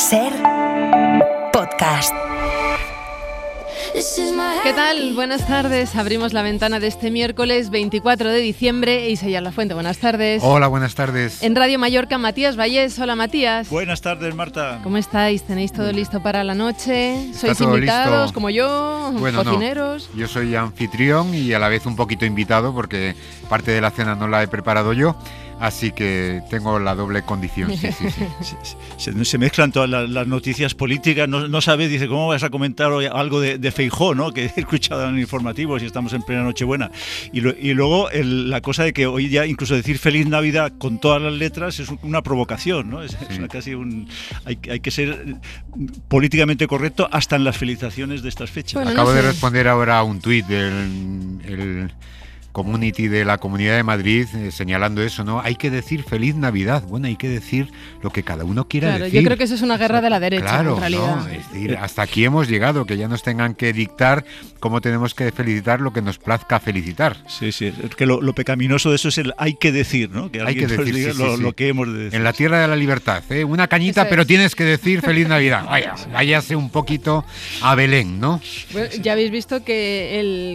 Ser podcast. ¿Qué tal? Buenas tardes. Abrimos la ventana de este miércoles 24 de diciembre. Isayar Lafuente, buenas tardes. Hola, buenas tardes. En Radio Mallorca, Matías Vallés. Hola, Matías. Buenas tardes, Marta. ¿Cómo estáis? ¿Tenéis todo listo para la noche? ¿Sois todo invitados listo. como yo? Bueno, ¿Cocineros? no. Yo soy anfitrión y a la vez un poquito invitado porque parte de la cena no la he preparado yo. Así que tengo la doble condición, sí. Se mezclan todas las noticias políticas, no sabes, dice, ¿cómo vas a comentar hoy algo de Feijóo, ¿no? Que he escuchado en informativos y estamos en plena Nochebuena. Y luego la cosa de que hoy ya incluso decir Feliz Navidad con todas las letras es una provocación, ¿no? Es casi hay que ser políticamente correcto hasta en las felicitaciones de estas fechas. Bueno, Acabo no de sé. responder ahora a un tuit del community de la Comunidad de Madrid señalando eso, ¿no? Hay que decir Feliz Navidad. Bueno, hay que decir lo que cada uno quiera Claro, decir. yo creo que eso es una guerra de la derecha, Claro, en realidad. ¿no? Es decir, hasta aquí hemos llegado, que ya nos tengan que dictar cómo tenemos que felicitar lo que nos plazca felicitar. Sí, es que lo pecaminoso de eso es el hay que decir, ¿no? Que alguien que nos decir, diga sí. lo que hemos de decir. En la tierra de la libertad, ¿eh? Una cañita, Eso es. pero tienes que decir Feliz Navidad. Váyase un poquito a Belén, ¿no? Bueno, ya habéis visto que el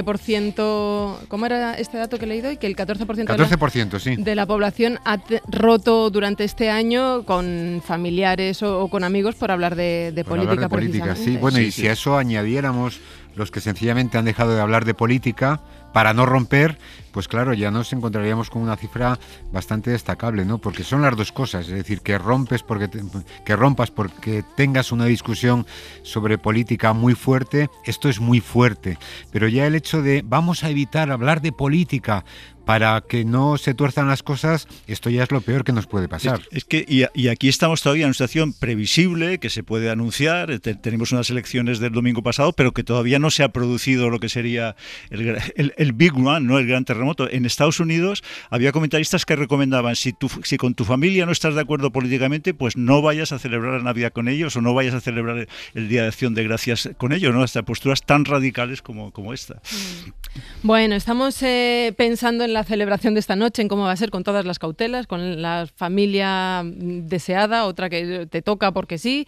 14%, ¿cómo era este dato que he leído? Y que el 14%, 14%, sí. de la población ha roto durante este año con familiares o con amigos por hablar de Por política. hablar de política, sí. precisamente. Bueno, Sí, y sí. si a eso añadiéramos los que sencillamente han dejado de hablar de política para no romper, pues claro, ya nos encontraríamos con una cifra bastante destacable, ¿no? Porque son las dos cosas, es decir, que rompas porque tengas una discusión sobre política muy fuerte, esto es muy fuerte, pero ya el hecho de vamos a evitar hablar de política para que no se tuerzan las cosas, esto ya es lo peor que nos puede pasar. Es que y aquí estamos todavía en una situación previsible que se puede anunciar. Tenemos unas elecciones del domingo pasado, pero que todavía no se ha producido lo que sería el big one, ¿no? El gran terremoto. En Estados Unidos había comentaristas que recomendaban si con tu familia no estás de acuerdo políticamente, pues no vayas a celebrar la Navidad con ellos o no vayas a celebrar el Día de Acción de Gracias con ellos, ¿no? Hasta posturas tan radicales como esta. Bueno, estamos pensando en la celebración de esta noche, en cómo va a ser con todas las cautelas, con la familia deseada, otra que te toca porque sí.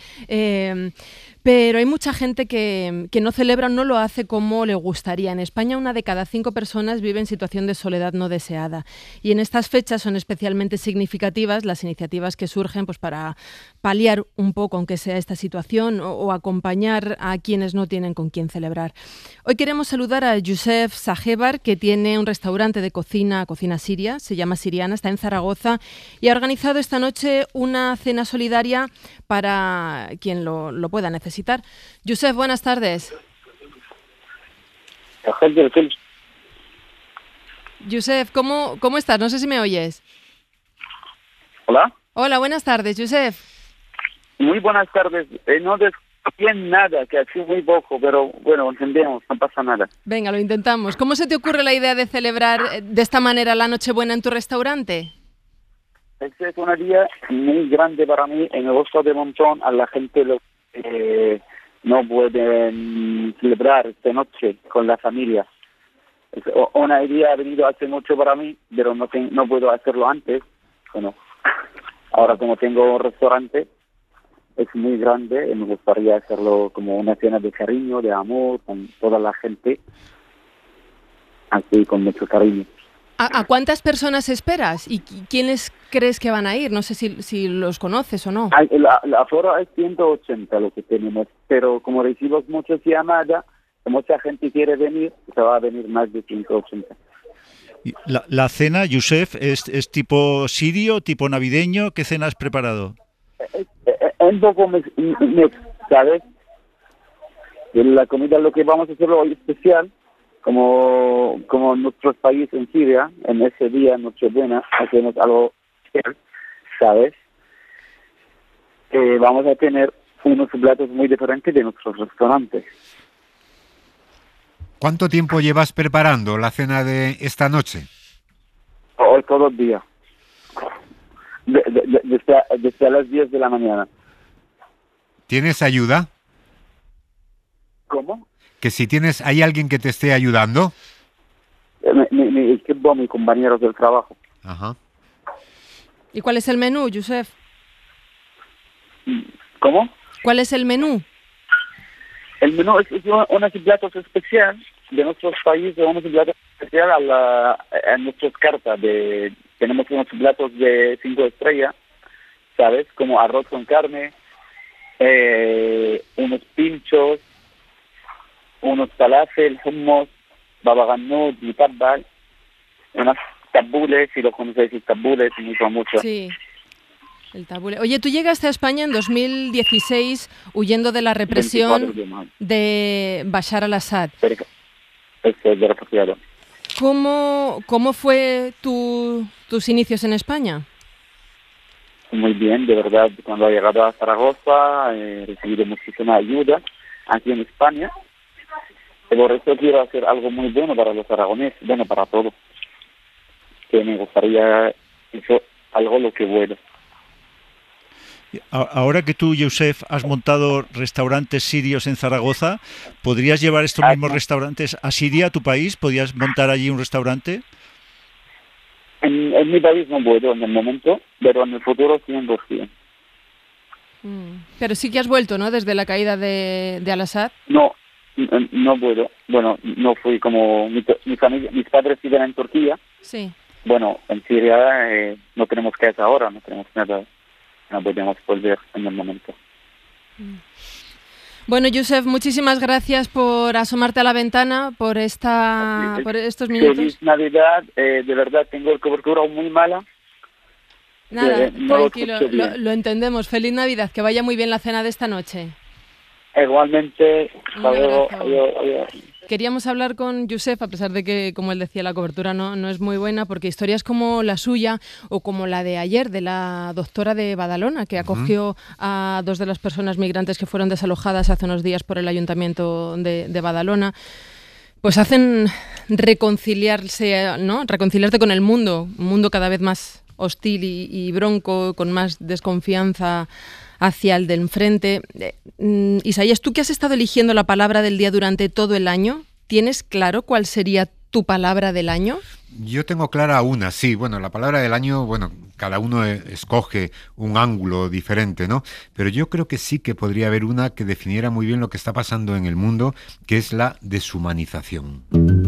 Pero hay mucha gente que no celebra, no lo hace como le gustaría. En España, 1 de cada 5 personas vive en situación de soledad no deseada. Y en estas fechas son especialmente significativas las iniciativas que surgen pues, para paliar un poco, aunque sea esta situación, o acompañar a quienes no tienen con quién celebrar. Hoy queremos saludar a Youssef Sahebar, que tiene un restaurante de cocina siria, se llama Siriana, está en Zaragoza, y ha organizado esta noche una cena solidaria para quien lo pueda necesitar. Youssef, buenas tardes. Youssef, ¿cómo estás? No sé si me oyes. Hola. Hola, buenas tardes, Youssef. Muy buenas tardes. No bien nada, que así muy poco, pero bueno, entendemos, no pasa nada. Venga, lo intentamos. ¿Cómo se te ocurre la idea de celebrar de esta manera la Nochebuena en tu restaurante? Este es un día muy grande para mí, y me gusta de montón a la gente no pueden celebrar esta noche con la familia. Es una idea ha venido hace mucho para mí, pero no puedo hacerlo antes. Bueno, ahora como tengo un restaurante, es muy grande y me gustaría hacerlo como una cena de cariño, de amor, con toda la gente, así con mucho cariño. ¿A cuántas personas esperas? ¿Y quiénes crees que van a ir? No sé si los conoces o no. La aforo es 180 lo que tenemos, pero como recibimos muchas llamadas, mucha gente quiere venir, se va a venir más de 180. Y la cena, Youssef, ¿es tipo sirio, tipo navideño? ¿Qué cena has preparado? Un poco ¿sabes? La comida, lo que vamos a hacer hoy especial, como en nuestros países en Siria, en ese día, Nochebuena, hacemos algo especial, ¿sabes? Vamos a tener unos platos muy diferentes de nuestros restaurantes. ¿Cuánto tiempo llevas preparando la cena de esta noche? Hoy todo el día. Desde las 10 de la mañana. ¿Tienes ayuda? ¿Cómo? Que si hay alguien que te esté ayudando. Mi equipo, mis compañeros del trabajo. Ajá. ¿Y cuál es el menú, Youssef? ¿Cómo? ¿Cuál es el menú? El menú es unos platos especiales de nuestros países, unos platos especiales a nuestras cartas. Tenemos unos platos de 5 estrellas, ¿sabes? Como arroz con carne, unos pinchos, unos falafel, hummus, baba ganoush, mutabbal, unas tabules, si lo conocéis, tabules, muy famosos. Sí, el tabule. Oye, tú llegaste a España en 2016 huyendo de la represión de Bashar al-Assad. De refugiado. ¿Cómo fue tus inicios en España? Muy bien, de verdad. Cuando he llegado a Zaragoza he recibido muchísima ayuda aquí en España. Y por eso quiero hacer algo muy bueno para los aragoneses, bueno, para todos. Que me gustaría hacer algo lo que puedo. Ahora que tú, Youssef, has montado restaurantes sirios en Zaragoza, ¿podrías llevar estos mismos restaurantes a Siria, a tu país? ¿Podrías montar allí un restaurante? En mi país no puedo en el momento, pero en el futuro 100%. Pero sí que has vuelto, ¿no? Desde la caída de Al-Assad. No puedo. Bueno, no fui como mis padres viven en Turquía. Sí. Bueno, en Siria no tenemos casa ahora, no tenemos nada. No podemos volver en el momento. Bueno, Youssef, muchísimas gracias por asomarte a la ventana, por estos minutos. Feliz Navidad, de verdad tengo la cobertura muy mala. Nada, tranquilo, lo entendemos. Feliz Navidad, que vaya muy bien la cena de esta noche. Igualmente, adiós. Adiós. Queríamos hablar con Youssef, a pesar de que, como él decía, la cobertura no es muy buena, porque historias como la suya o como la de ayer, de la doctora de Badalona, que acogió a 2 de las personas migrantes que fueron desalojadas hace unos días por el Ayuntamiento de Badalona, pues hacen reconciliarte con el mundo, un mundo cada vez más hostil y bronco, con más desconfianza hacia el del enfrente. Isaías, tú que has estado eligiendo la palabra del día durante todo el año, ¿tienes claro cuál sería tu palabra del año? Yo tengo clara una, sí. Bueno, la palabra del año, cada uno escoge un ángulo diferente, ¿no? Pero yo creo que sí que podría haber una que definiera muy bien lo que está pasando en el mundo, que es la deshumanización.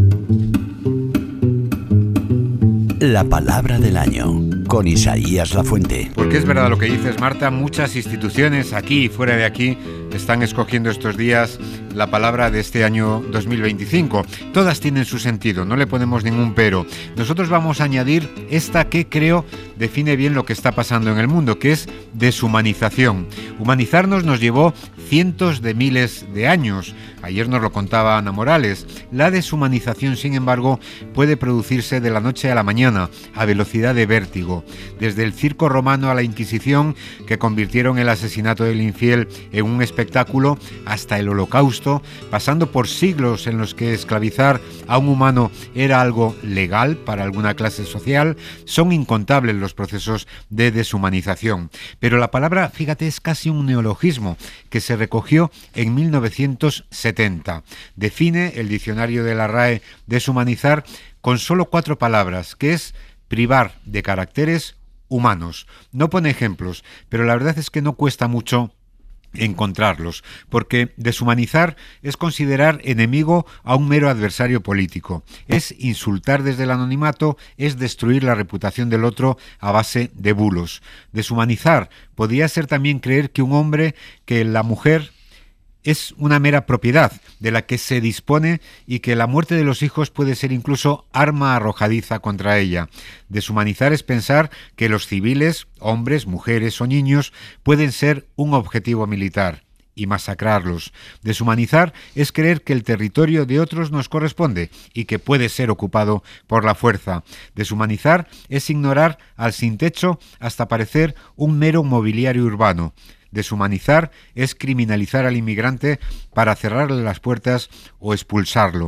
La palabra del año, con Isaías Lafuente. Porque es verdad lo que dices, Marta, muchas instituciones aquí y fuera de aquí están escogiendo estos días la palabra de este año 2025. Todas tienen su sentido, no le ponemos ningún pero. Nosotros vamos a añadir esta que creo define bien lo que está pasando en el mundo, que es deshumanización. Humanizarnos nos llevó cientos de miles de años. Ayer nos lo contaba Ana Morales. La deshumanización, sin embargo, puede producirse de la noche a la mañana, a velocidad de vértigo. Desde el circo romano a la Inquisición, que convirtieron el asesinato del infiel en un espectáculo, hasta el Holocausto, pasando por siglos en los que esclavizar a un humano era algo legal para alguna clase social, son incontables los procesos de deshumanización. Pero la palabra, fíjate, es casi un neologismo que se recogió en 1970. Define el diccionario de la RAE deshumanizar con solo 4 palabras, que es privar de caracteres humanos. No pone ejemplos, pero la verdad es que no cuesta mucho encontrarlos, porque deshumanizar es considerar enemigo a un mero adversario político, es insultar desde el anonimato, es destruir la reputación del otro a base de bulos. Deshumanizar podría ser también creer que un hombre, que la mujer es una mera propiedad de la que se dispone y que la muerte de los hijos puede ser incluso arma arrojadiza contra ella. Deshumanizar es pensar que los civiles, hombres, mujeres o niños, pueden ser un objetivo militar y masacrarlos. Deshumanizar es creer que el territorio de otros nos corresponde y que puede ser ocupado por la fuerza. Deshumanizar es ignorar al sin techo hasta parecer un mero mobiliario urbano. Deshumanizar es criminalizar al inmigrante para cerrarle las puertas o expulsarlo.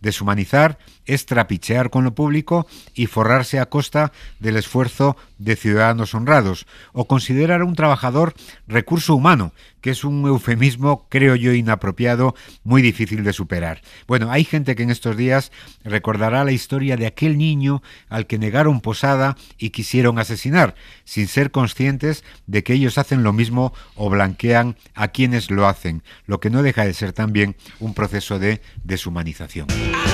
Deshumanizar es trapichear con lo público y forrarse a costa del esfuerzo de ciudadanos honrados, o considerar a un trabajador recurso humano, que es un eufemismo, creo yo, inapropiado, muy difícil de superar. Bueno, hay gente que en estos días recordará la historia de aquel niño al que negaron posada y quisieron asesinar, sin ser conscientes de que ellos hacen lo mismo o blanquean a quienes lo hacen, lo que no deja de ser también un proceso de deshumanización.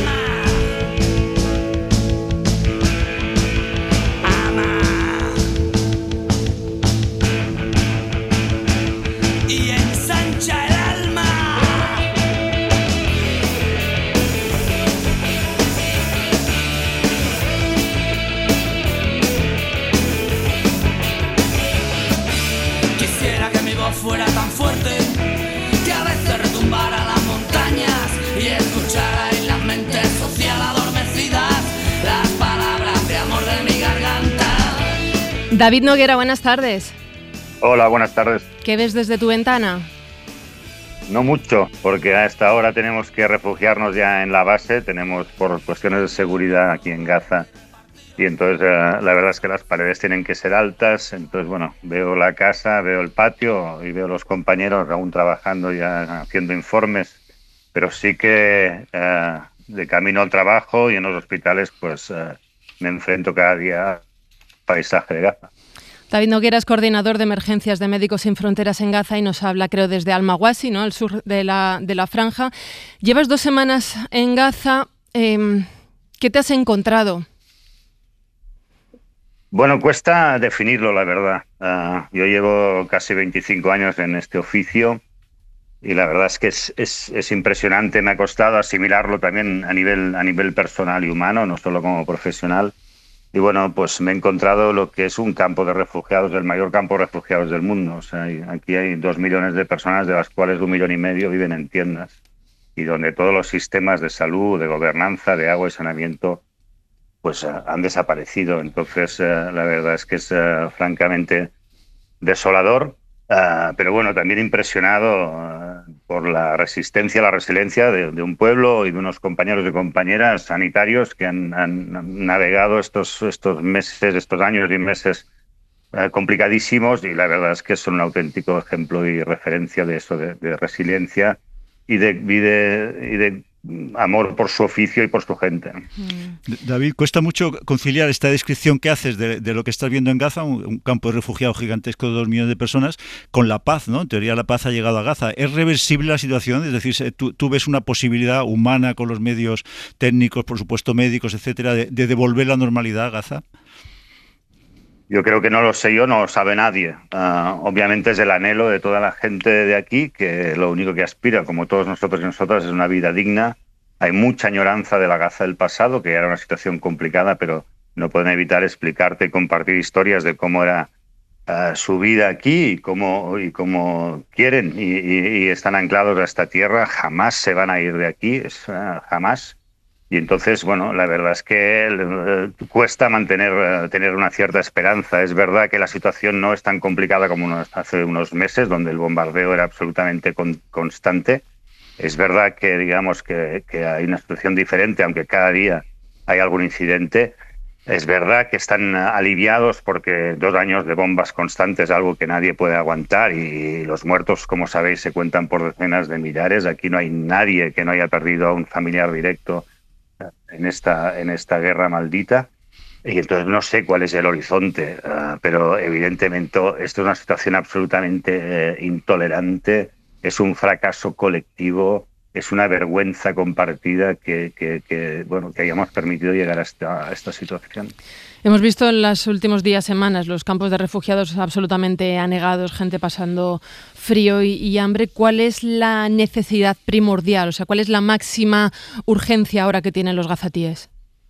Fuera tan fuerte que a veces retumbara las montañas y escuchara en las mentes social adormecidas las palabras de amor de mi garganta. David Noguera, buenas tardes. Hola, buenas tardes. ¿Qué ves desde tu ventana? No mucho, porque a esta hora tenemos que refugiarnos ya en la base, tenemos por cuestiones de seguridad aquí en Gaza. Y entonces la verdad es que las paredes tienen que ser altas, entonces bueno, veo la casa, veo el patio y veo los compañeros aún trabajando ya haciendo informes, pero sí que de camino al trabajo y en los hospitales pues me enfrento cada día al paisaje de Gaza. David Noguera es coordinador de emergencias de Médicos Sin Fronteras en Gaza y nos habla, creo, desde Al-Mawasi, ¿no?, al sur de la franja. Llevas 2 semanas en Gaza, ¿qué te has encontrado? Bueno, cuesta definirlo, la verdad. Yo llevo casi 25 años en este oficio y la verdad es que es impresionante. Me ha costado asimilarlo también a nivel personal y humano, no solo como profesional. Y bueno, pues me he encontrado lo que es un campo de refugiados, el mayor campo de refugiados del mundo. O sea, aquí hay 2 millones de personas, de las cuales 1,5 millones viven en tiendas y donde todos los sistemas de salud, de gobernanza, de agua y saneamiento pues han desaparecido. Entonces la verdad es que es francamente desolador, pero bueno, también impresionado por la resistencia, la resiliencia de un pueblo y de unos compañeros y compañeras sanitarios que han navegado estos meses, estos años y meses complicadísimos, y la verdad es que son un auténtico ejemplo y referencia de eso, de resiliencia y de amor por su oficio y por su gente. David, cuesta mucho conciliar esta descripción que haces de lo que estás viendo en Gaza, un campo de refugiados gigantesco de 2 millones de personas, con la paz, ¿no? En teoría la paz ha llegado a Gaza. ¿Es reversible la situación? Es decir, ¿tú ves una posibilidad humana con los medios técnicos, por supuesto médicos, etcétera, de devolver la normalidad a Gaza? Yo creo que no lo sé yo, no lo sabe nadie. Obviamente es el anhelo de toda la gente de aquí, que lo único que aspira, como todos nosotros y nosotras, es una vida digna. Hay mucha añoranza de la Gaza del pasado, que era una situación complicada, pero no pueden evitar explicarte y compartir historias de cómo era su vida aquí y cómo quieren y están anclados a esta tierra. Jamás se van a ir de aquí, jamás. Y entonces, bueno, la verdad es que cuesta tener una cierta esperanza. Es verdad que la situación no es tan complicada como hace unos meses, donde el bombardeo era absolutamente constante. Es verdad que, digamos, que hay una situación diferente, aunque cada día hay algún incidente. Es verdad que están aliviados porque 2 años de bombas constantes es algo que nadie puede aguantar, y los muertos, como sabéis, se cuentan por decenas de millares. Aquí no hay nadie que no haya perdido a un familiar directo en esta guerra maldita, y entonces no sé cuál es el horizonte, pero evidentemente esto es una situación absolutamente intolerante, es un fracaso colectivo, es una vergüenza compartida que hayamos permitido llegar a esta situación. Hemos visto en los últimos días, semanas, los campos de refugiados absolutamente anegados, gente pasando frío y hambre. ¿Cuál es la necesidad primordial? O sea, ¿cuál es la máxima urgencia ahora que tienen los gazatíes?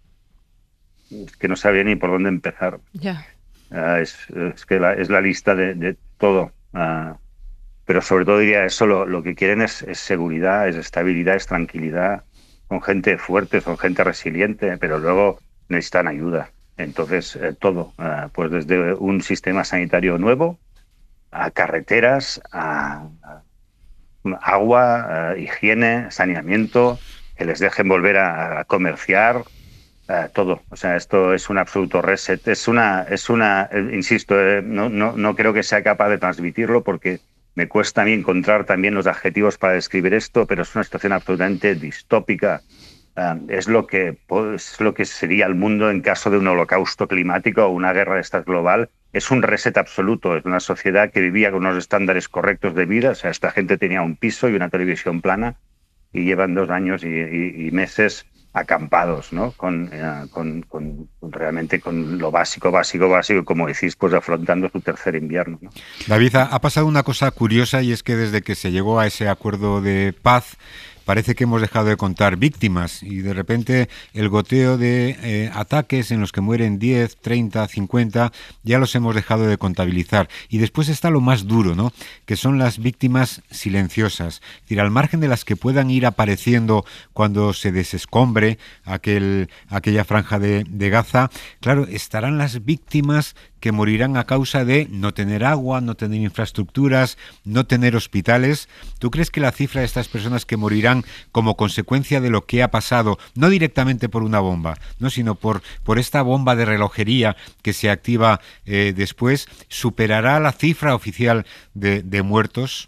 Es que no sabía ni por dónde empezar. Ya. Es la lista de todo. Pero sobre todo diría eso, lo que quieren es seguridad, es estabilidad, es tranquilidad. Son gente fuerte, son gente resiliente, pero luego necesitan ayuda. Entonces, todo, pues desde un sistema sanitario nuevo, a carreteras, a agua, higiene, saneamiento, que les dejen volver a comerciar, todo. O sea, esto es un absoluto reset. Insisto, no creo que sea capaz de transmitirlo porque me cuesta a mí encontrar también los adjetivos para describir esto, pero es una situación absolutamente distópica. Es lo que sería el mundo en caso de un holocausto climático o una guerra de estas global. Es un reset absoluto. Es una sociedad que vivía con unos estándares correctos de vida. O sea, esta gente tenía un piso y una televisión plana y llevan 2 años y meses acampados, ¿no? Realmente con lo básico, como decís, pues afrontando su tercer invierno, ¿no? David, ha pasado una cosa curiosa y es que desde que se llegó a ese acuerdo de paz parece que hemos dejado de contar víctimas y de repente el goteo de ataques en los que mueren 10, 30, 50 ya los hemos dejado de contabilizar. Y después está lo más duro, ¿no? Que son las víctimas silenciosas. Es decir, al margen de las que puedan ir apareciendo cuando se desescombre aquella franja de Gaza, claro, estarán las víctimas que morirán a causa de no tener agua, no tener infraestructuras, no tener hospitales. ¿Tú crees que la cifra de estas personas que morirán como consecuencia de lo que ha pasado, no directamente por una bomba, no, sino por esta bomba de relojería que se activa después, superará la cifra oficial de muertos?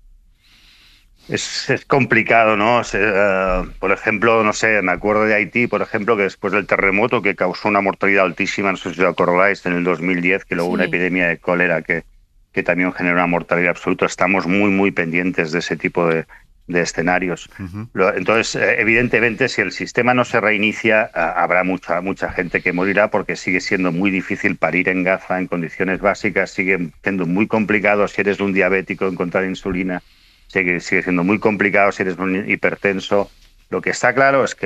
Es complicado, ¿no? Por ejemplo, no sé, me acuerdo de Haití, por ejemplo, que después del terremoto que causó una mortalidad altísima, no sé si os acordáis, en el 2010, que luego hubo una epidemia de cólera que también generó una mortalidad absoluta. Estamos muy, muy pendientes de ese tipo de escenarios. Uh-huh. Entonces, evidentemente, si el sistema no se reinicia, habrá mucha gente que morirá porque sigue siendo muy difícil parir en Gaza en condiciones básicas, sigue siendo muy complicado si eres un diabético encontrar insulina. Sigue siendo muy complicado si eres un hipertenso. Lo que está claro es que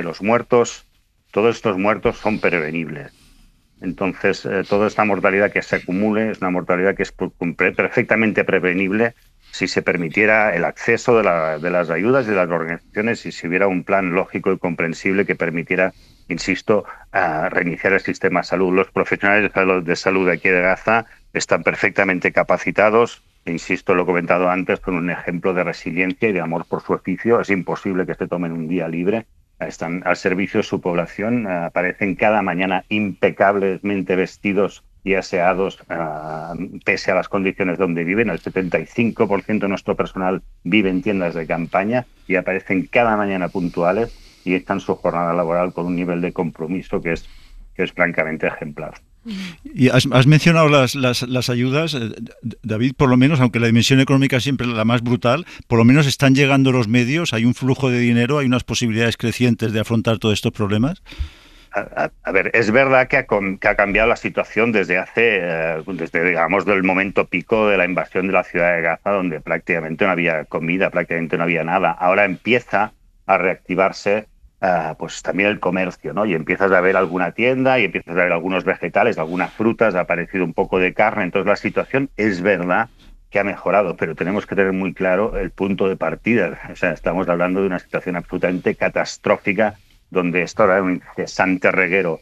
todos estos muertos son prevenibles. Entonces, toda esta mortalidad que se acumule es una mortalidad que es perfectamente prevenible si se permitiera el acceso de las ayudas y de las organizaciones y si hubiera un plan lógico y comprensible que permitiera, insisto, reiniciar el sistema de salud. Los profesionales de salud de aquí de Gaza están perfectamente capacitados. Insisto, lo he comentado antes, con un ejemplo de resiliencia y de amor por su oficio. Es imposible que se tomen un día libre. Están al servicio de su población. Aparecen cada mañana impecablemente vestidos y aseados, pese a las condiciones donde viven. El 75% de nuestro personal vive en tiendas de campaña y aparecen cada mañana puntuales y están su jornada laboral con un nivel de compromiso que es francamente ejemplar. Y has mencionado las ayudas, David, por lo menos, aunque la dimensión económica es siempre la más brutal, por lo menos están llegando los medios, hay un flujo de dinero, hay unas posibilidades crecientes de afrontar todos estos problemas. A ver, es verdad que ha cambiado la situación desde digamos, del momento pico de la invasión de la ciudad de Gaza, donde prácticamente no había comida, prácticamente no había nada. Ahora empieza a reactivarse pues también el comercio, ¿no? Y empiezas a ver alguna tienda y empiezas a ver algunos vegetales, algunas frutas, ha aparecido un poco de carne. Entonces la situación es verdad que ha mejorado, pero tenemos que tener muy claro el punto de partida. O sea, estamos hablando de una situación absolutamente catastrófica donde esto era un incesante reguero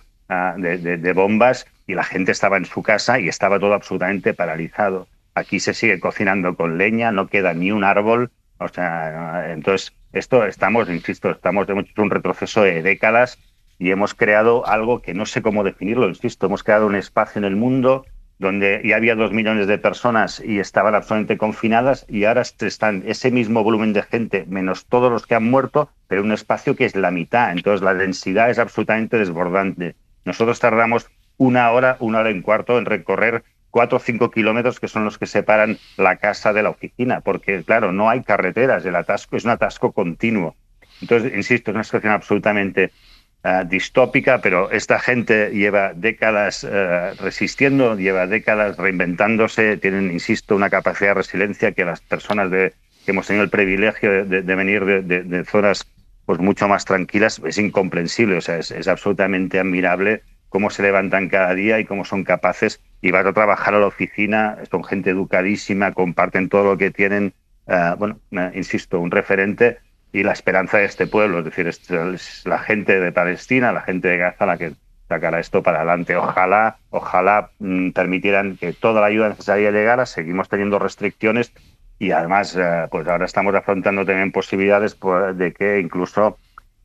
de bombas y la gente estaba en su casa y estaba todo absolutamente paralizado. Aquí se sigue cocinando con leña, no queda ni un árbol. O sea, entonces hemos hecho un retroceso de décadas y hemos creado algo que no sé cómo definirlo, insisto, hemos creado un espacio en el mundo donde ya había 2 millones de personas y estaban absolutamente confinadas y ahora están ese mismo volumen de gente, menos todos los que han muerto, pero un espacio que es la mitad. Entonces la densidad es absolutamente desbordante. Nosotros tardamos 1 hora, 1 hora y cuarto en recorrer 4 o 5 kilómetros que son los que separan la casa de la oficina, porque, claro, no hay carreteras, el atasco es un atasco continuo. Entonces, insisto, es una situación absolutamente distópica, pero esta gente lleva décadas resistiendo, lleva décadas reinventándose, tienen, insisto, una capacidad de resiliencia que las personas que hemos tenido el privilegio de venir de zonas pues mucho más tranquilas es incomprensible. O sea, es absolutamente admirable cómo se levantan cada día y cómo son capaces y van a trabajar a la oficina, son gente educadísima, comparten todo lo que tienen, insisto, un referente y la esperanza de este pueblo, es decir, es la gente de Palestina, la gente de Gaza la que sacará esto para adelante. Ojalá permitieran que toda la ayuda necesaria llegara. Seguimos teniendo restricciones y además pues ahora estamos afrontando también posibilidades de que incluso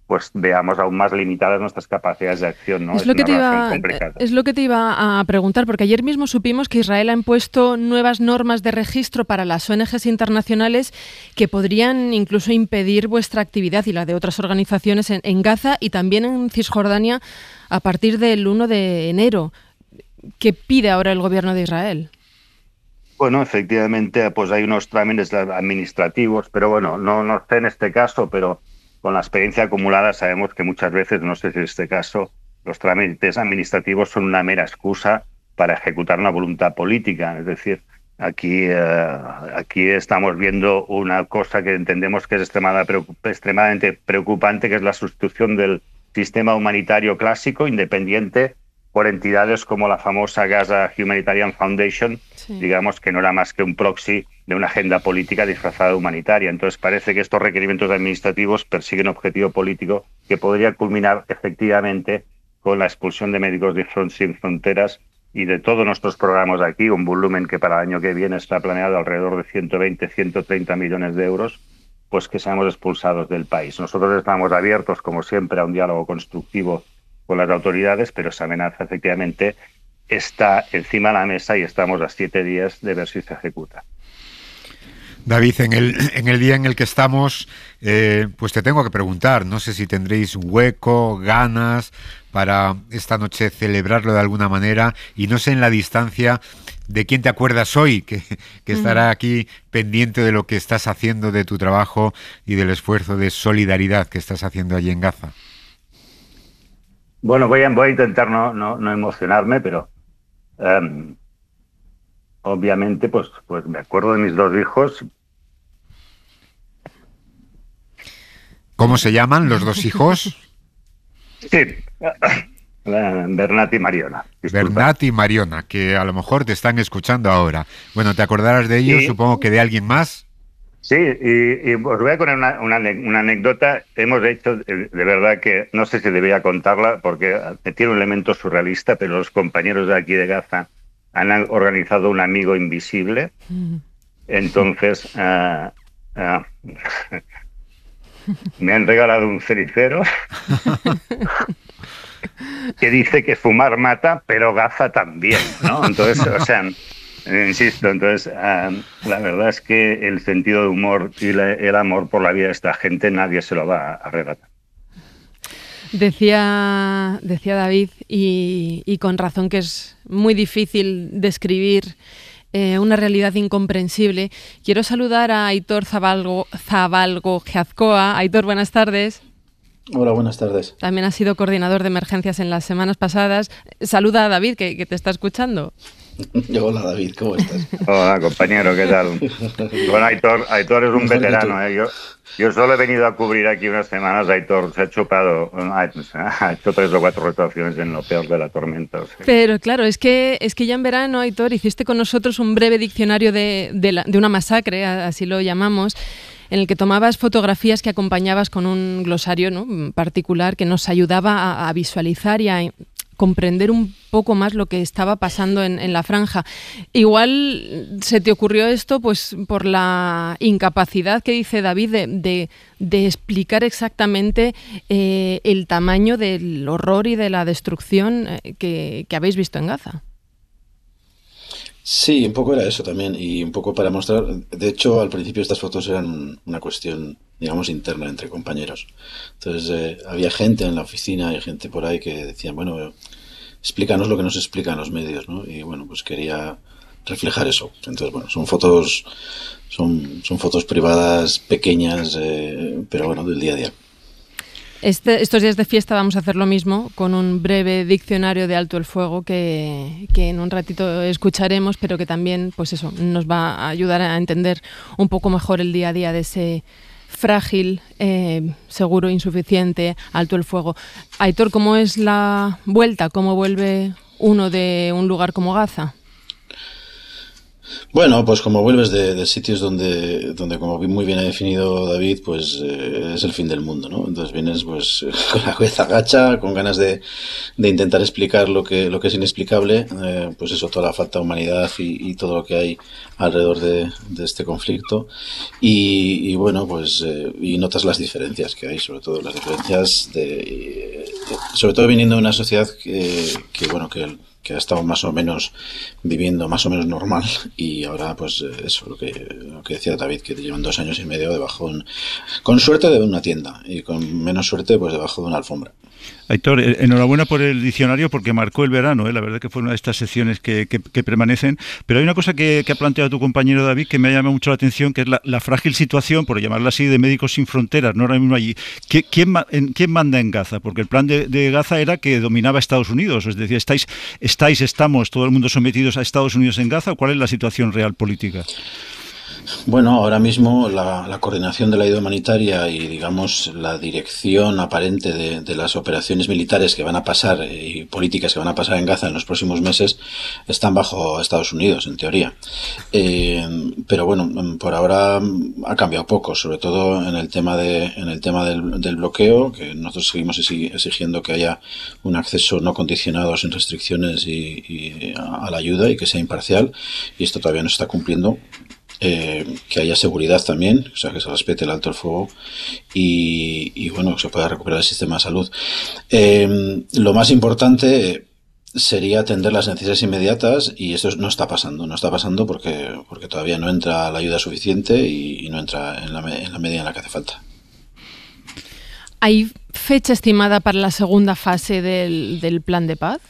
pues veamos aún más limitadas nuestras capacidades de acción, ¿no? Es lo que te iba a preguntar, porque ayer mismo supimos que Israel ha impuesto nuevas normas de registro para las ONGs internacionales que podrían incluso impedir vuestra actividad y la de otras organizaciones en Gaza y también en Cisjordania a partir del 1 de enero. ¿Qué pide ahora el gobierno de Israel? Bueno, efectivamente, pues hay unos trámites administrativos, pero bueno, no sé en este caso, pero con la experiencia acumulada sabemos que muchas veces, no sé si en este caso, los trámites administrativos son una mera excusa para ejecutar una voluntad política. Es decir, aquí estamos viendo una cosa que entendemos que es extremadamente preocupante, que es la sustitución del sistema humanitario clásico, independiente, por entidades como la famosa Gaza Humanitarian Foundation, digamos que no era más que un proxy de una agenda política disfrazada de humanitaria. Entonces parece que estos requerimientos administrativos persiguen un objetivo político que podría culminar efectivamente con la expulsión de Médicos Sin Fronteras y de todos nuestros programas aquí, un volumen que para el año que viene está planeado alrededor de 120-130 millones de euros, pues que seamos expulsados del país. Nosotros estamos abiertos, como siempre, a un diálogo constructivo con las autoridades, pero esa amenaza efectivamente está encima de la mesa y estamos a 7 días de ver si se ejecuta. David, en el día en el que estamos, pues te tengo que preguntar, no sé si tendréis hueco, ganas para esta noche celebrarlo de alguna manera, y no sé en la distancia de quién te acuerdas hoy, que estará aquí pendiente de lo que estás haciendo, de tu trabajo y del esfuerzo de solidaridad que estás haciendo allí en Gaza. Bueno, voy a intentar no emocionarme, pero obviamente pues me acuerdo de mis 2 hijos. ¿Cómo se llaman los 2 hijos? Sí, Bernat y Mariona. Disculpa. Bernat y Mariona, que a lo mejor te están escuchando ahora. Bueno, ¿te acordarás de ellos? Sí. Supongo que de alguien más. Sí, y os voy a poner una anécdota. Hemos hecho, de verdad que no sé si debería contarla porque tiene un elemento surrealista, pero los compañeros de aquí de Gaza han organizado un amigo invisible. Entonces, me han regalado un cenicero que dice que fumar mata, pero Gaza también, ¿no? Entonces, o sea... Insisto, entonces la verdad es que el sentido de humor y el amor por la vida de esta gente nadie se lo va a arrebatar. Decía David, y con razón, que es muy difícil describir una realidad incomprensible. Quiero saludar a Aitor Zabalgo Geazcoa. Aitor, buenas tardes. Hola, buenas tardes. También has sido coordinador de emergencias en las semanas pasadas. Saluda a David, que te está escuchando. Hola David, ¿cómo estás? Hola compañero, ¿qué tal? Bueno, Aitor es un veterano, ¿eh? Yo solo he venido a cubrir aquí unas semanas. Aitor se ha hecho 3 o 4 rotaciones en lo peor de la tormenta. O sea. Pero claro, es que ya en verano, Aitor, hiciste con nosotros un breve diccionario de una masacre, así lo llamamos, en el que tomabas fotografías que acompañabas con un glosario, ¿no?, particular que nos ayudaba a visualizar y a comprender un poco más lo que estaba pasando en la franja. Igual se te ocurrió esto pues por la incapacidad que dice David de explicar exactamente el tamaño del horror y de la destrucción que habéis visto en Gaza. Sí, un poco era eso también, y un poco para mostrar. De hecho, al principio estas fotos eran una cuestión, digamos, interna entre compañeros. Entonces había gente en la oficina y gente por ahí que decían, bueno, explícanos lo que nos explican los medios, ¿no? Y bueno, pues quería reflejar eso. Entonces, bueno, son fotos privadas, pequeñas, pero bueno, del día a día. Estos días de fiesta vamos a hacer lo mismo con un breve diccionario de Alto el Fuego que en un ratito escucharemos, pero que también pues eso, nos va a ayudar a entender un poco mejor el día a día de ese frágil, seguro, insuficiente Alto el Fuego. Aitor, ¿cómo es la vuelta? ¿Cómo vuelve uno de un lugar como Gaza? Bueno, pues como vuelves de sitios donde como muy bien ha definido David, pues es el fin del mundo, ¿no? Entonces vienes pues con la cabeza gacha, con ganas de intentar explicar lo que es inexplicable, pues eso, toda la falta de humanidad y todo lo que hay alrededor de este conflicto. Y bueno, pues y notas las diferencias que hay, sobre todo las diferencias sobre todo viniendo de una sociedad que ha estado más o menos viviendo más o menos normal, y ahora pues eso, lo que decía David, que te llevan 2 años y medio debajo con suerte de una tienda y con menos suerte pues debajo de una alfombra. Aitor, enhorabuena por el diccionario, porque marcó el verano, la verdad que fue una de estas secciones que permanecen, pero hay una cosa que ha planteado tu compañero David que me ha llamado mucho la atención, que es la frágil situación, por llamarla así, de Médicos Sin Fronteras, ¿no? Ahora mismo allí. ¿Quién manda en Gaza? Porque el plan de Gaza era que dominaba Estados Unidos, es decir, estamos todo el mundo sometidos a Estados Unidos en Gaza, ¿o cuál es la situación real política? Bueno, ahora mismo la coordinación de la ayuda humanitaria y, digamos, la dirección aparente de las operaciones militares que van a pasar y políticas que van a pasar en Gaza en los próximos meses están bajo Estados Unidos, en teoría. Pero bueno, por ahora ha cambiado poco, sobre todo en el tema del bloqueo, que nosotros seguimos exigiendo que haya un acceso no condicionado, sin restricciones y a la ayuda, y que sea imparcial, y esto todavía no se está cumpliendo. Que haya seguridad también, o sea, que se respete el alto el fuego y bueno, que se pueda recuperar el sistema de salud. Lo más importante sería atender las necesidades inmediatas, y esto no está pasando porque todavía no entra la ayuda suficiente y no entra en la medida en la que hace falta. ¿Hay fecha estimada para la segunda fase del plan de paz?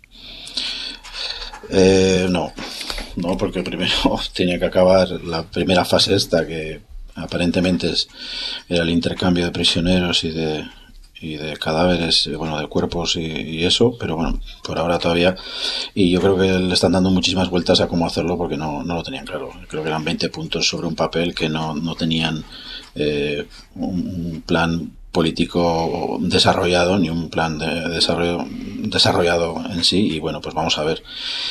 No, porque primero tiene que acabar la primera fase esta, que aparentemente era el intercambio de prisioneros y de cadáveres, bueno, de cuerpos y eso, pero bueno, por ahora todavía, y yo creo que le están dando muchísimas vueltas a cómo hacerlo porque no lo tenían claro. Creo que eran 20 puntos sobre un papel que no tenían un plan político desarrollado, ni un plan de desarrollo desarrollado en sí, y bueno, pues vamos a ver.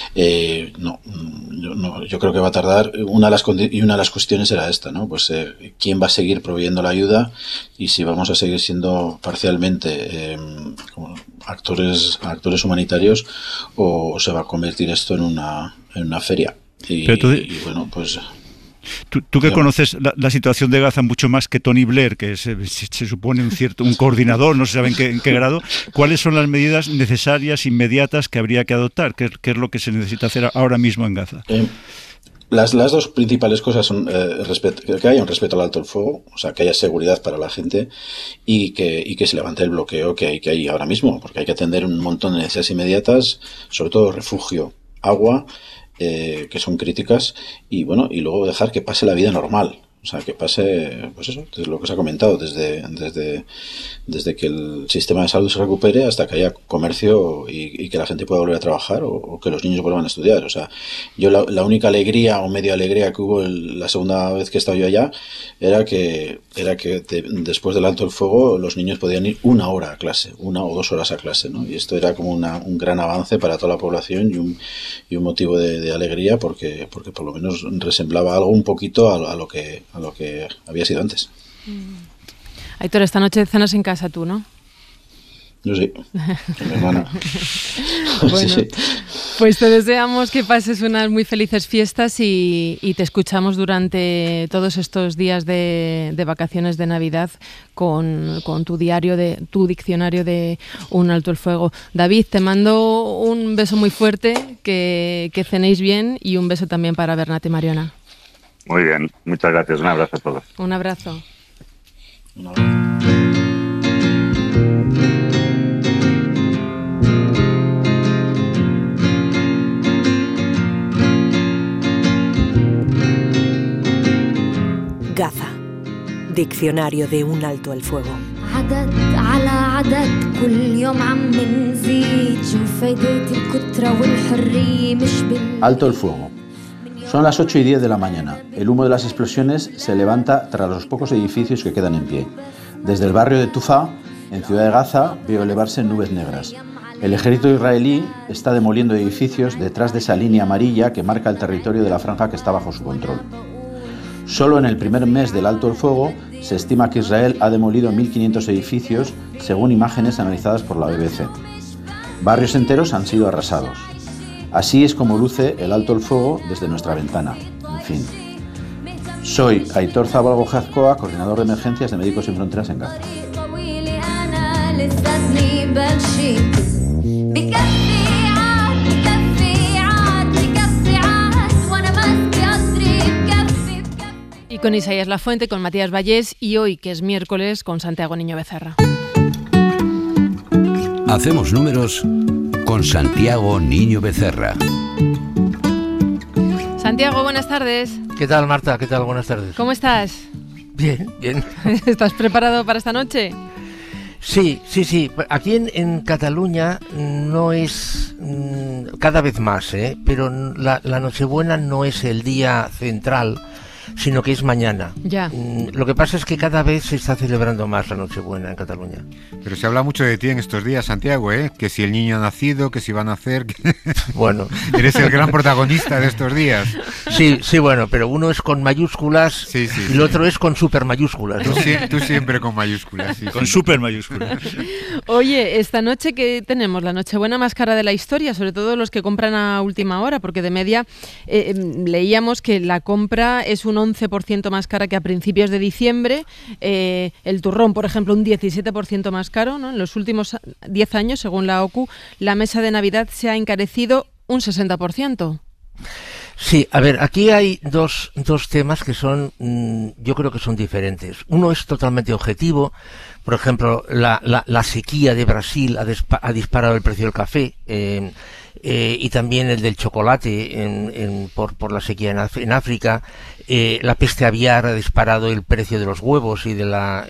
Yo creo que va a tardar. Una de las cuestiones era esta, ¿no? Pues quién va a seguir proveyendo la ayuda, y si vamos a seguir siendo parcialmente como actores humanitarios, o se va a convertir esto en una feria. Y bueno, pues Tú que conoces la situación de Gaza mucho más que Tony Blair, que se supone un coordinador, no se sabe en qué grado, ¿cuáles son las medidas necesarias, inmediatas, que habría que adoptar? ¿Qué es lo que se necesita hacer ahora mismo en Gaza? Las dos principales cosas son que haya un respeto al alto el fuego, o sea, que haya seguridad para la gente, y que se levante el bloqueo que hay ahora mismo, porque hay que atender un montón de necesidades inmediatas, sobre todo refugio, agua, que son críticas, y bueno, y luego dejar que pase la vida normal. O sea, que pase, pues eso, desde lo que se ha comentado, desde que el sistema de salud se recupere hasta que haya comercio y que la gente pueda volver a trabajar, o que los niños vuelvan a estudiar. O sea, yo la única alegría o medio alegría que hubo la segunda vez que he estado yo allá era que después del alto el fuego los niños podían ir 1 hora a clase, 1 o 2 horas a clase, ¿no? Y esto era como un gran avance para toda la población y un motivo de alegría, porque por lo menos resemblaba algo un poquito a lo que había sido antes. Aitor, esta noche cenas en casa tú, ¿no? Yo sí, con mi hermana. Bueno, sí. Pues te deseamos que pases unas muy felices fiestas y te escuchamos durante todos estos días de vacaciones de Navidad con tu diccionario de Un alto el fuego. David, te mando un beso muy fuerte, que cenéis bien, y un beso también para Bernat y Mariona. Muy bien, muchas gracias. Un abrazo a todos. Un abrazo. Un abrazo. Gaza. Diccionario de Un alto el fuego. Alto el fuego. Son las 8:10 de la mañana. El humo de las explosiones se levanta tras los pocos edificios que quedan en pie. Desde el barrio de Tufá, en Ciudad de Gaza, veo elevarse nubes negras. El ejército israelí está demoliendo edificios detrás de esa línea amarilla que marca el territorio de la franja que está bajo su control. Solo en el primer mes del alto el fuego se estima que Israel ha demolido 1.500 edificios, según imágenes analizadas por la BBC. Barrios enteros han sido arrasados. Así es como luce el alto el fuego desde nuestra ventana. En fin. Soy Aitor Zabalgo Jazcoa, coordinador de emergencias de Médicos Sin Fronteras en Gaza. Y con Isaías Lafuente, con Matías Vallés y hoy, que es miércoles, con Santiago Niño Becerra. Hacemos números con Santiago Niño Becerra. Santiago, buenas tardes. ¿Qué tal, Marta? ¿Qué tal? Buenas tardes. ¿Cómo estás? Bien, bien. ¿Estás preparado para esta noche? Sí. Aquí en Cataluña no es cada vez más, pero la Nochebuena no es el día central, sino que es mañana. Ya. Lo que pasa es que cada vez se está celebrando más la Nochebuena en Cataluña. Pero se habla mucho de ti en estos días, Santiago, que si el niño ha nacido, que si va a nacer. Bueno. Eres el gran protagonista de estos días. Sí, bueno, pero uno es con mayúsculas y el otro es con super mayúsculas, ¿no? Tú siempre con mayúsculas. Sí, con super mayúsculas. Oye, esta noche que tenemos la Nochebuena más cara de la historia, sobre todo los que compran a última hora, porque de media leíamos que la compra es un 11% más cara que a principios de diciembre. El turrón, por ejemplo, un 17% más caro, ¿no? En los últimos 10 años, según la OCU, la mesa de Navidad se ha encarecido un 60%. Sí, a ver, aquí hay dos temas que son, yo creo que son diferentes. Uno es totalmente objetivo. Por ejemplo, la sequía de Brasil ha disparado el precio del café, y también el del chocolate por la sequía en África. La peste aviar ha disparado el precio de los huevos y de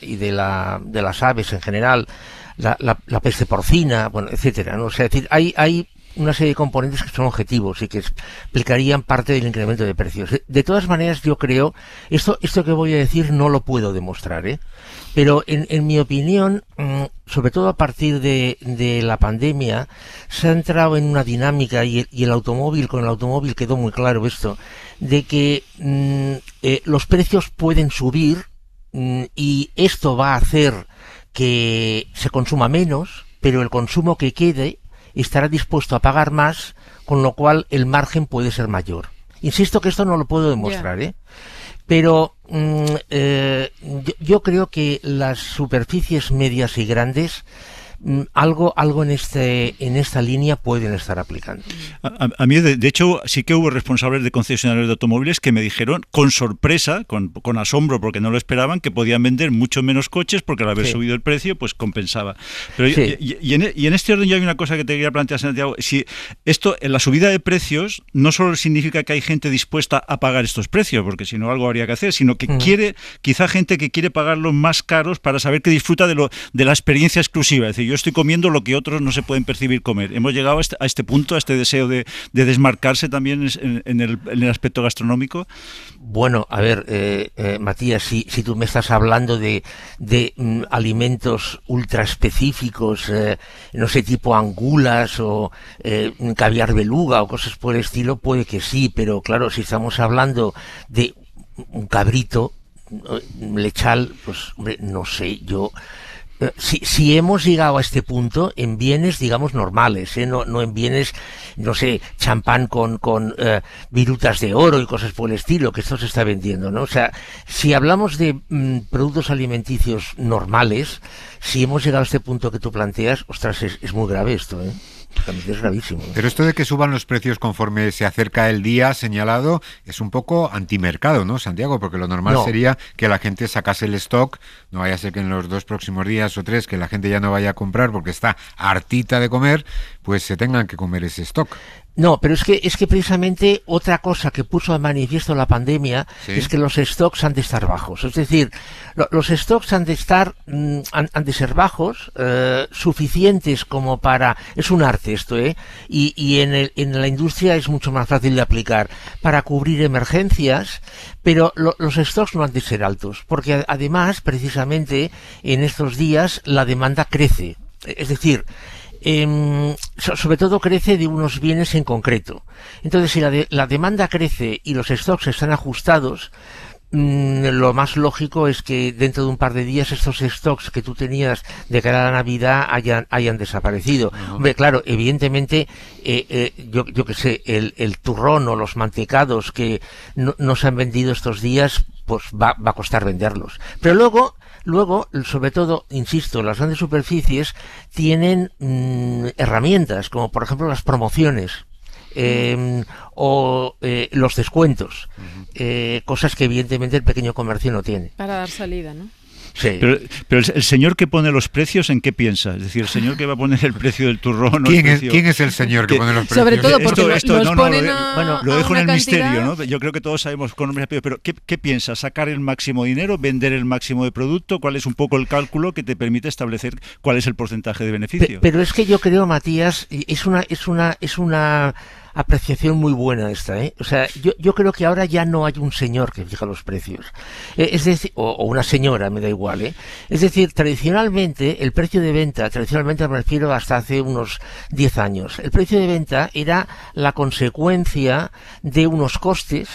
las aves en general. La peste porcina, bueno, etcétera, ¿no? O sea, es decir, hay una serie de componentes que son objetivos y que explicarían parte del incremento de precios. De todas maneras, yo creo, esto que voy a decir no lo puedo demostrar, pero en mi opinión, sobre todo a partir de la pandemia, se ha entrado en una dinámica y con el automóvil quedó muy claro esto, de que los precios pueden subir y esto va a hacer que se consuma menos, pero el consumo que quede estará dispuesto a pagar más, con lo cual el margen puede ser mayor. Insisto que esto no lo puedo demostrar, pero yo creo que las superficies medias y grandes algo en esta línea pueden estar aplicando. A mí, de hecho, sí que hubo responsables de concesionarios de automóviles que me dijeron con sorpresa, con asombro, porque no lo esperaban, que podían vender mucho menos coches porque al haber subido el precio, pues compensaba. Pero y en este orden yo hay una cosa que te quería plantear, Santiago. Si esto, en la subida de precios, no solo significa que hay gente dispuesta a pagar estos precios, porque si no algo habría que hacer, sino que quizá gente que quiere pagarlos más caros para saber que disfruta de la experiencia exclusiva. Es decir, yo estoy comiendo lo que otros no se pueden percibir comer. Hemos llegado a este punto, a este deseo de desmarcarse también en el aspecto gastronómico. Bueno, a ver, Matías, si tú me estás hablando de alimentos ultra específicos, no sé, tipo angulas o caviar beluga o cosas por el estilo, puede que sí, pero claro, si estamos hablando de un cabrito lechal, pues hombre, no sé, yo... Si hemos llegado a este punto en bienes, digamos, normales, no en bienes, no sé, champán con virutas de oro y cosas por el estilo, que esto se está vendiendo, ¿no? O sea, si hablamos de productos alimenticios normales, si hemos llegado a este punto que tú planteas, ostras, es muy grave esto, Es gravísimo. Pero esto de que suban los precios conforme se acerca el día señalado es un poco antimercado, ¿no, Santiago? Porque lo normal sería que la gente sacase el stock, no vaya a ser que en los 2 próximos días o 3 que la gente ya no vaya a comprar porque está hartita de comer, pues se tengan que comer ese stock. No, pero es que precisamente otra cosa que puso de manifiesto la pandemia es que los stocks han de estar bajos. Es decir, los stocks han de ser bajos, suficientes como para... Es un arte esto, y en la industria es mucho más fácil de aplicar para cubrir emergencias, pero los stocks no han de ser altos, porque además, precisamente, en estos días la demanda crece. Es decir, sobre todo crece de unos bienes en concreto. Entonces, si la demanda crece y los stocks están ajustados, lo más lógico es que dentro de un par de días estos stocks que tú tenías de cara a la Navidad hayan desaparecido. Hombre, claro, evidentemente, yo que sé, el turrón o los mantecados que no se han vendido estos días, pues va a costar venderlos. Pero luego, sobre todo, insisto, las grandes superficies tienen herramientas, como por ejemplo las promociones. O los descuentos, cosas que evidentemente el pequeño comercio no tiene. Para dar salida, ¿no? Sí. Pero el señor que pone los precios, ¿en qué piensa? Es decir, el señor que va a poner el precio del turrón. ¿Quién es el señor que pone los precios? Sobre todo porque lo dejo en el misterio, ¿no? Yo creo que todos sabemos con nombres, pero ¿qué piensa? ¿Sacar el máximo dinero? ¿Vender el máximo de producto? ¿Cuál es un poco el cálculo que te permite establecer cuál es el porcentaje de beneficio? Pero es que yo creo, Matías, es una apreciación muy buena esta, ¿eh? O sea, yo creo que ahora ya no hay un señor que fija los precios. Es decir, o una señora, me da igual, ¿eh? Es decir, tradicionalmente, el precio de venta, tradicionalmente me refiero hasta hace unos 10 años, el precio de venta era la consecuencia de unos costes,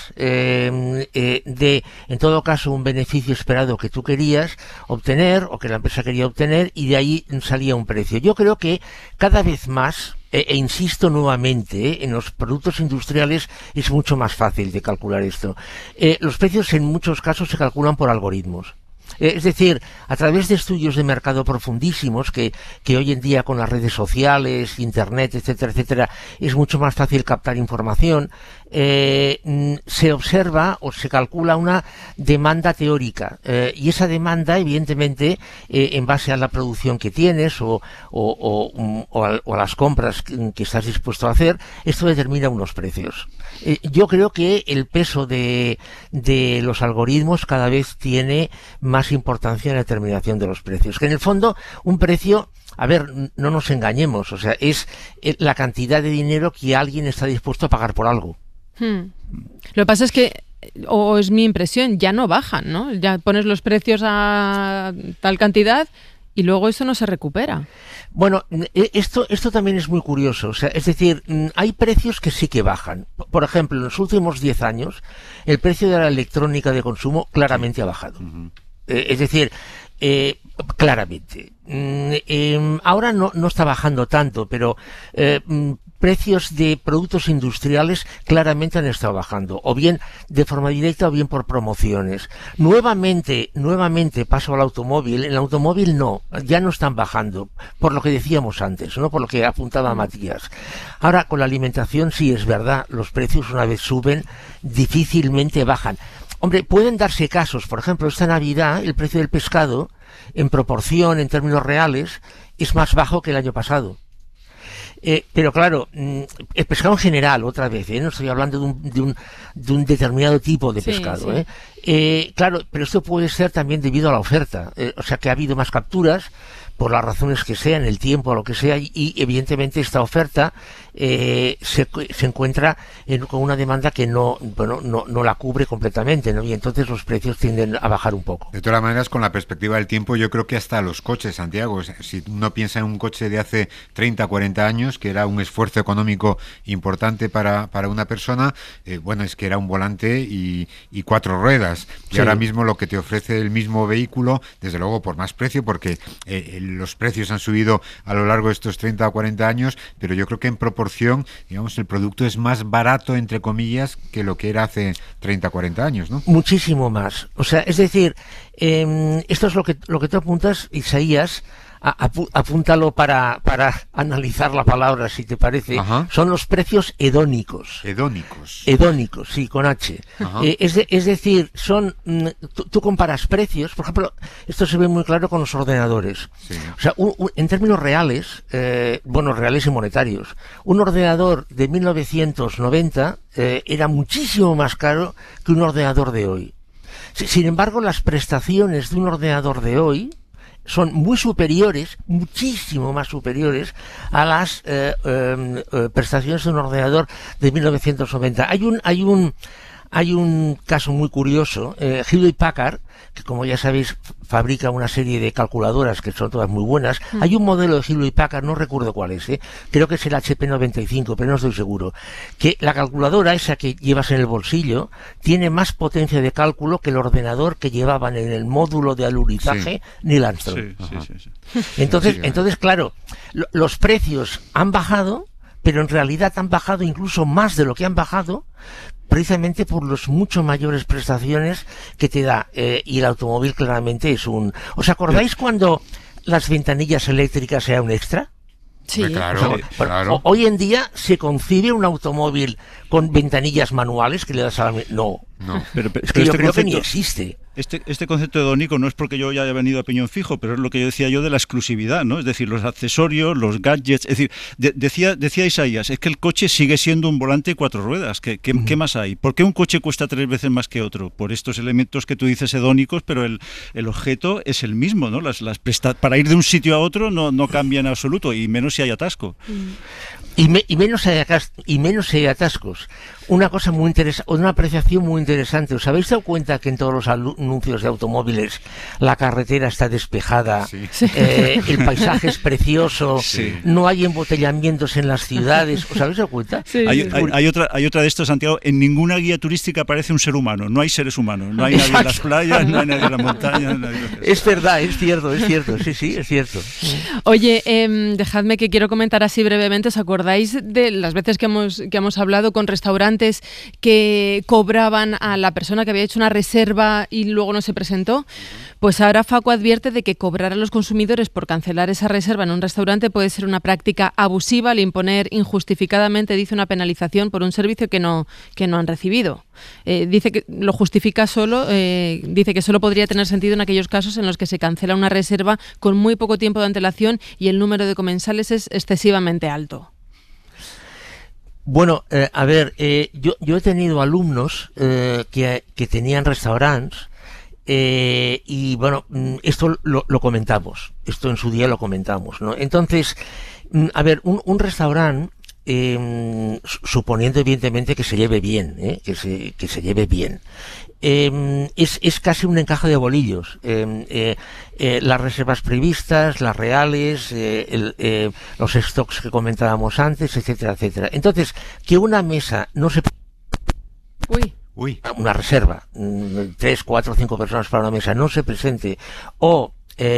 de, en todo caso, un beneficio esperado que tú querías obtener, o que la empresa quería obtener, y de ahí salía un precio. Yo creo que cada vez más, e insisto nuevamente, en los productos industriales es mucho más fácil de calcular esto. Los precios en muchos casos se calculan por algoritmos. Es decir, a través de estudios de mercado profundísimos que hoy en día con las redes sociales, internet, etcétera, etcétera, es mucho más fácil captar información, se observa o se calcula una demanda teórica, y esa demanda, evidentemente, en base a la producción que tienes o a las compras que estás dispuesto a hacer, esto determina unos precios. Yo creo que el peso de los algoritmos cada vez tiene más importancia en la determinación de los precios. Que en el fondo, un precio, a ver, no nos engañemos, o sea, es la cantidad de dinero que alguien está dispuesto a pagar por algo. Lo que pasa es que, o es mi impresión, ya no bajan, ¿no? Ya pones los precios a tal cantidad y luego eso no se recupera. Bueno, esto también es muy curioso. O sea, es decir, hay precios que sí que bajan. Por ejemplo, en los últimos 10 años, el precio de la electrónica de consumo claramente ha bajado. Es decir, claramente. Ahora no está bajando tanto, pero precios de productos industriales claramente han estado bajando, o bien de forma directa o bien por promociones. Nuevamente paso al automóvil. En el automóvil ya no están bajando, por lo que decíamos antes, ¿no? Por lo que apuntaba Matías. Ahora, con la alimentación sí es verdad, los precios una vez suben, difícilmente bajan. Hombre, pueden darse casos, por ejemplo, esta Navidad el precio del pescado, en proporción, en términos reales, es más bajo que el año pasado. Pero claro, el pescado en general, otra vez, no estoy hablando de un determinado tipo de pescado. Sí. Claro, pero esto puede ser también debido a la oferta, o sea que ha habido más capturas, por las razones que sean, el tiempo o lo que sea, y evidentemente esta oferta se encuentra con una demanda que no la cubre completamente, ¿no? Y entonces los precios tienden a bajar un poco. De todas maneras, con la perspectiva del tiempo, yo creo que hasta los coches, Santiago, si uno piensa en un coche de hace 30, 40 años, que era un esfuerzo económico importante para una persona, bueno, es que era un volante y 4 ruedas, y sí. Ahora mismo lo que te ofrece el mismo vehículo, desde luego por más precio, porque los precios han subido a lo largo de estos 30 o 40 años, pero yo creo que en proporción, digamos, el producto es más barato, entre comillas, que lo que era hace 30 o 40 años, ¿no? Muchísimo más. O sea, es decir, esto es lo que tú apuntas, Isaías. Apúntalo para analizar la palabra, si te parece. Ajá. Son los precios hedónicos. Hedónicos, sí, con H. Es decir, son tú comparas precios, por ejemplo, esto se ve muy claro con los ordenadores. Sí. O sea, en términos reales, reales y monetarios, un ordenador de 1990 era muchísimo más caro que un ordenador de hoy. Sin embargo, las prestaciones de un ordenador de hoy son muy superiores, muchísimo más superiores a las prestaciones de un ordenador de 1990. Hay hay un caso muy curioso. Hewlett Packard, que como ya sabéis fabrica una serie de calculadoras que son todas muy buenas. Hay un modelo de Hewlett Packard, no recuerdo cuál es, creo que es el HP 95, pero no estoy seguro, que la calculadora esa que llevas en el bolsillo tiene más potencia de cálculo que el ordenador que llevaban en el módulo de alunizaje Neil Armstrong. Entonces, claro, los precios han bajado, pero en realidad han bajado incluso más de lo que han bajado, precisamente por las mucho mayores prestaciones que te da, y el automóvil claramente es un... ¿Os acordáis cuando las ventanillas eléctricas eran un extra? Sí, claro. Hoy en día se concibe un automóvil con ventanillas manuales que le das a la... No. Pero es que yo creo que ni existe. Este concepto de Donico no es porque yo ya haya venido a piñón fijo, pero es lo que yo decía yo de la exclusividad, ¿no? Es decir, los accesorios, los gadgets, es decir, decía Isaías, es que el coche sigue siendo un volante 4 ruedas, ¿qué más hay? ¿Por qué un coche cuesta 3 veces más que otro? Por estos elementos que tú dices hedónicos, pero el objeto es el mismo, ¿no? Para ir de un sitio a otro no cambia en absoluto, y menos si hay atasco. Y menos hay atascos. Una cosa muy interesante, una apreciación muy interesante. ¿Os habéis dado cuenta que en todos los anuncios de automóviles la carretera está despejada, el paisaje es precioso, no hay embotellamientos en las ciudades? ¿Os habéis dado cuenta? Sí. Hay otra de estos, Santiago. En ninguna guía turística aparece un ser humano. No hay seres humanos. No hay nadie en las playas, no hay nadie en las montañas. Es verdad, es cierto. Sí, es cierto. Oye, dejadme que quiero comentar así brevemente. ¿Os acordáis de las veces que hemos hablado con restaurantes que cobraban a la persona que había hecho una reserva y luego no se presentó? Pues ahora Facua advierte de que cobrar a los consumidores por cancelar esa reserva en un restaurante puede ser una práctica abusiva al imponer injustificadamente, dice, una penalización por un servicio que no han recibido. Dice que lo justifica solo, dice que solo podría tener sentido en aquellos casos en los que se cancela una reserva con muy poco tiempo de antelación y el número de comensales es excesivamente alto. Bueno, a ver, yo he tenido alumnos que tenían restaurantes y bueno, esto lo comentamos, esto en su día lo comentamos, ¿no? Entonces, a ver, un restaurante, suponiendo evidentemente que se lleve bien, que se lleve bien, es casi un encaje de bolillos. Las reservas previstas, las reales, los stocks que comentábamos antes, etcétera, etcétera. Entonces, que una mesa no se... Uy. Una reserva, 3, 4, 5 personas para una mesa, no se presente o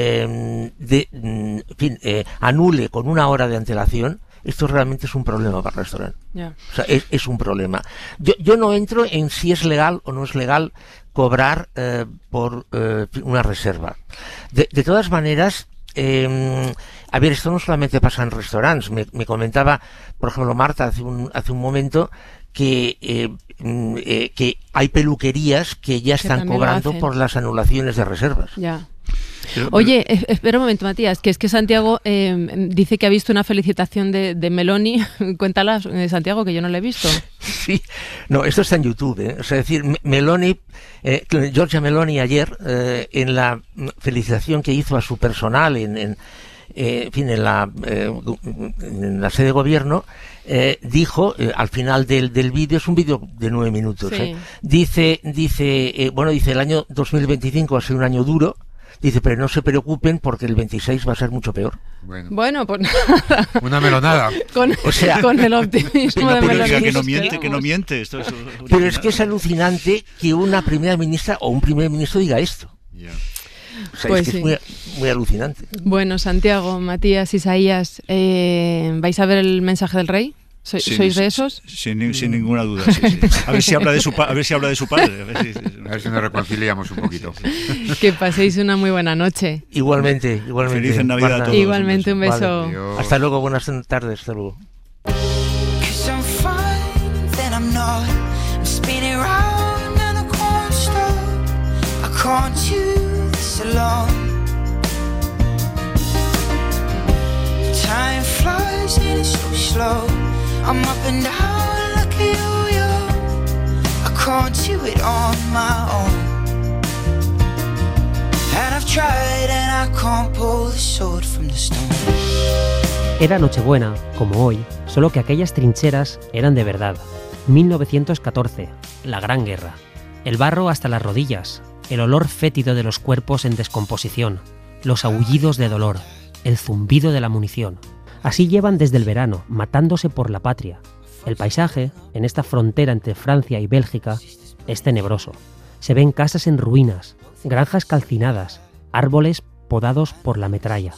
anule con 1 hora de antelación, esto realmente es un problema para el restaurante. Yeah. O sea, es un problema. Yo no entro en si es legal o no es legal cobrar por una reserva. De todas maneras, a ver, esto no solamente pasa en restaurantes. Me comentaba, por ejemplo, Marta hace un momento que hay peluquerías que ya están cobrando por las anulaciones de reservas. Ya. Oye, espera un momento, Matías, que es que Santiago dice que ha visto una felicitación de Meloni. Cuéntala, Santiago, que yo no la he visto. Sí, no, esto está en YouTube, O sea, es decir, Meloni, Giorgia Meloni ayer, en la felicitación que hizo a su personal en la sede de gobierno, dijo, al final del vídeo, es un vídeo de 9 minutos, sí. Dice, el año 2025 va a ser un año duro. Dice, pero no se preocupen porque el 26 va a ser mucho peor. Bueno, pues nada. Una melonada. Con el optimismo de Meloni. Que no miente. Esto es pero es que es alucinante que una primera ministra o un primer ministro diga esto. Yeah. O sea, Pues es que es muy alucinante. Bueno, Santiago, Matías, Isaías, ¿vais a ver el mensaje del rey? ¿Sois de esos? Sin ninguna duda, sí. A ver si habla de su padre. A ver si nos reconciliamos un poquito. Que paséis una muy buena noche. Igualmente. Feliz Navidad a todos. Igualmente, un beso. Vale. Hasta luego, buenas tardes, hasta luego. I'm up and down like a yo-yo. I can't do it on my own. And I've tried and I can't pull the sword from the stone. Era Nochebuena, como hoy, solo que aquellas trincheras eran de verdad. 1914, la Gran Guerra. El barro hasta las rodillas, el olor fétido de los cuerpos en descomposición, los aullidos de dolor, el zumbido de la munición. Así llevan desde el verano, matándose por la patria. El paisaje, en esta frontera entre Francia y Bélgica, es tenebroso. Se ven casas en ruinas, granjas calcinadas, árboles podados por la metralla.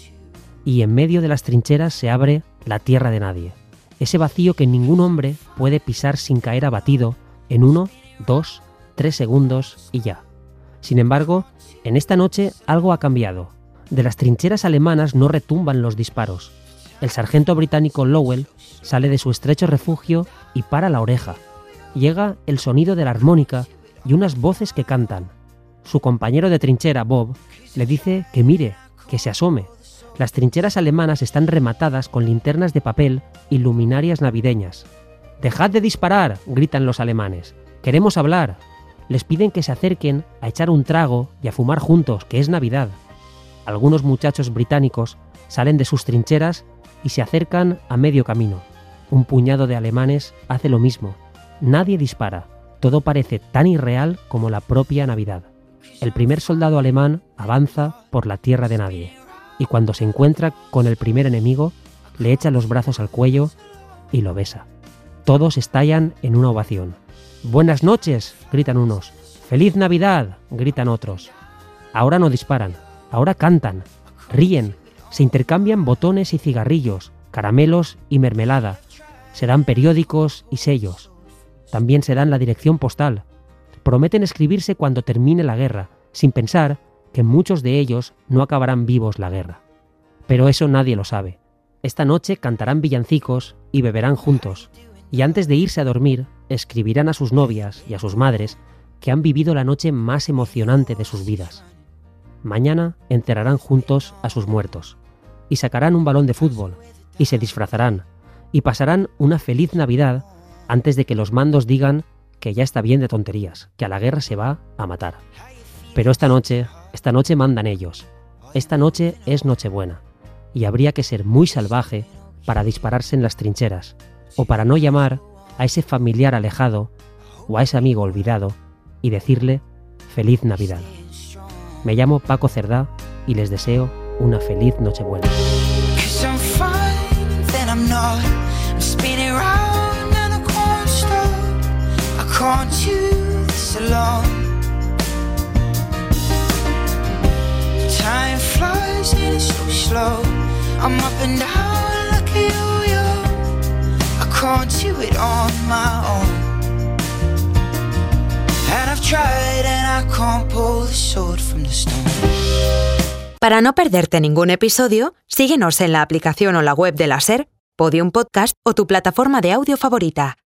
Y en medio de las trincheras se abre la tierra de nadie. Ese vacío que ningún hombre puede pisar sin caer abatido en 1, 2, 3 segundos y ya. Sin embargo, en esta noche algo ha cambiado. De las trincheras alemanas no retumban los disparos. El sargento británico Lowell sale de su estrecho refugio y para la oreja. Llega el sonido de la armónica y unas voces que cantan. Su compañero de trinchera, Bob, le dice que mire, que se asome. Las trincheras alemanas están rematadas con linternas de papel y luminarias navideñas. «¡Dejad de disparar!», gritan los alemanes. «¡Queremos hablar!». Les piden que se acerquen a echar un trago y a fumar juntos, que es Navidad. Algunos muchachos británicos salen de sus trincheras y se acercan a medio camino. Un puñado de alemanes hace lo mismo. Nadie dispara. Todo parece tan irreal como la propia Navidad. El primer soldado alemán avanza por la tierra de nadie. Y cuando se encuentra con el primer enemigo, le echa los brazos al cuello y lo besa. Todos estallan en una ovación. «¡Buenas noches!», gritan unos. «¡Feliz Navidad!», gritan otros. Ahora no disparan, ahora cantan, ríen, se intercambian botones y cigarrillos, caramelos y mermelada. Se dan periódicos y sellos. También se dan la dirección postal. Prometen escribirse cuando termine la guerra, sin pensar que muchos de ellos no acabarán vivos la guerra. Pero eso nadie lo sabe. Esta noche cantarán villancicos y beberán juntos, y antes de irse a dormir, escribirán a sus novias y a sus madres que han vivido la noche más emocionante de sus vidas. Mañana enterrarán juntos a sus muertos, y sacarán un balón de fútbol, y se disfrazarán, y pasarán una feliz Navidad antes de que los mandos digan que ya está bien de tonterías, que a la guerra se va a matar. Pero esta noche mandan ellos. Esta noche es Nochebuena, y habría que ser muy salvaje para dispararse en las trincheras, o para no llamar a ese familiar alejado o a ese amigo olvidado y decirle Feliz Navidad. Me llamo Paco Cerdá y les deseo una feliz Nochebuena. Time flies and it's so slow. I'm up and down like a yo-yo. I can't do it on my own. And I've tried and I can't pull the sword from the stone. Para no perderte ningún episodio, síguenos en la aplicación o la web de la SER, Podium Podcast o tu plataforma de audio favorita.